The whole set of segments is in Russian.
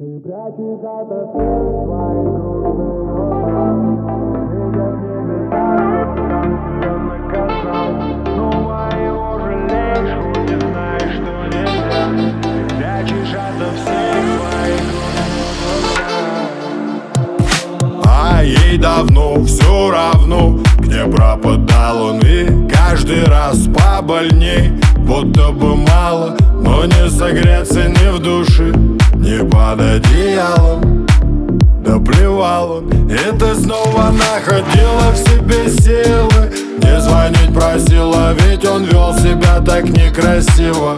Ты прячешь ото всех свои грустные глаза. Видят небеса, сам себя наказал. Снова его жалеешь, хоть и знаешь, что нельзя. Ты прячешь ото всех свои грустные глаза. А ей давно все равно, где пропадал он, и каждый раз побольней. Будто бы мало, но не согреться ни в душе, ни под одеялом. Да плевал он, и ты снова находила в себе силы. Не звонить просила, ведь он вел себя так некрасиво.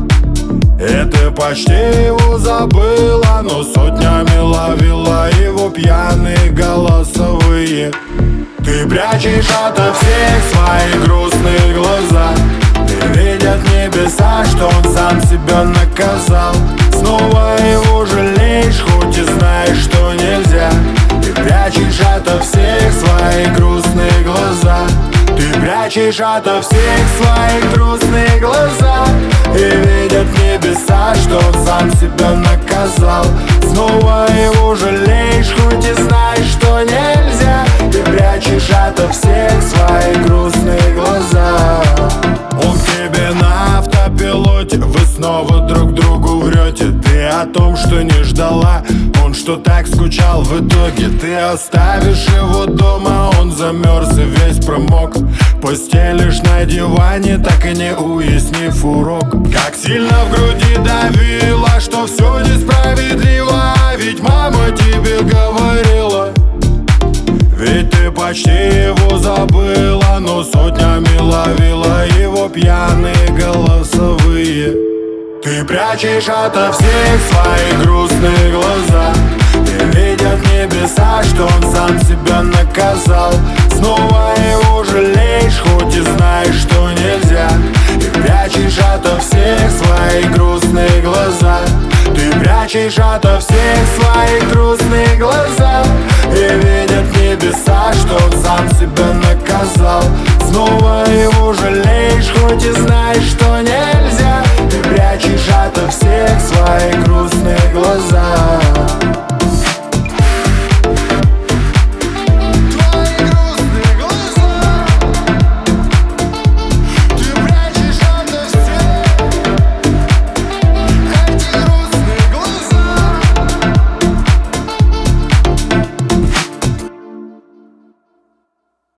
И ты почти его забыла, но сотнями ловила его пьяные голосовые. Ты прячешь ото всех свои грустные глаза. Ты видят небеса, что он сам себя наказал. Снова его жалеешь, хоть и знаешь, что нельзя. Ты прячешь ото всех свои грустные глаза. Ты прячешь ото всех свои грустные глаза. И видят небеса, что он сам себя наказал. Снова его жалеешь, хоть и знаешь, что нельзя. Ты прячешь ото всех свои грустные глаза. Он к тебе на автопилоте, вы снова друг другу врете. Ты о том, что не ждала, он что так скучал в итоге. Ты оставишь его дома, он замерз и весь промок. Постелишь на диване, так и не уяснив урок. Как сильно в груди давило, что все несправедливо. Ведь мама тебе говорила, ведь ты почти его забыла, но сотнями ловила его пьяные голосовые. Ты прячешь ото всех свои грустные глаза. Ты видят небеса, что он сам себя наказал. Снова его жалеешь, хоть и знаешь, что нельзя. Ты прячешь ото всех свои грустные глаза. Ты прячешь ото всех свои грустные глаза. И видят небеса, что он сам себя наказал. Снова его жалеешь, хоть и знаешь, что нельзя. Ты прячешь ото всех свои грустные